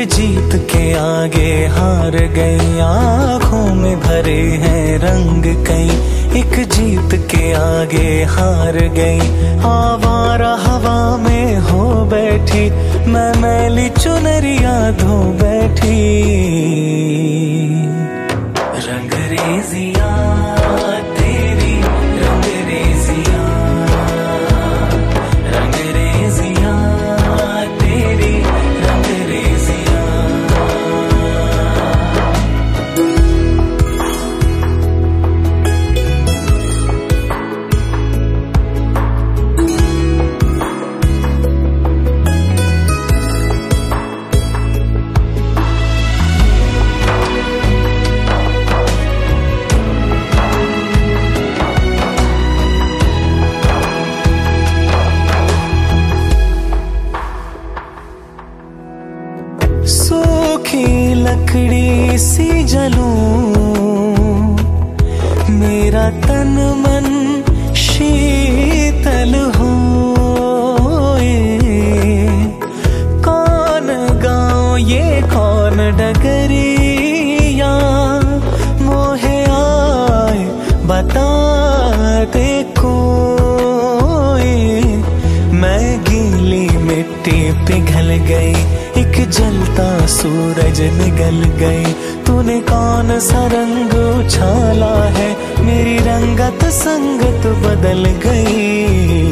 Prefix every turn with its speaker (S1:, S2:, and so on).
S1: जीत के आगे हार गई, आँखों में भरे हैं रंग कई। एक जीत के आगे हार गई, आवारा हवा में हो बैठी, मैं मैली चुनरिया धो बैठी। रंगरेजिया तेरी रंगरेजिया, रंगरेजिया तेरी रंगरेजिया। सूखी लकड़ी सी जलूं, मेरा तन मन शीतल होए। कौन गाँव ये कौन डगरिया, मोहे आए बता दे कोई। मैं गीली मिट्टी पिघल गई, एक जलता सूरज निगल गई। तूने कौन सा रंग उछाला है, मेरी रंगत संगत बदल गई।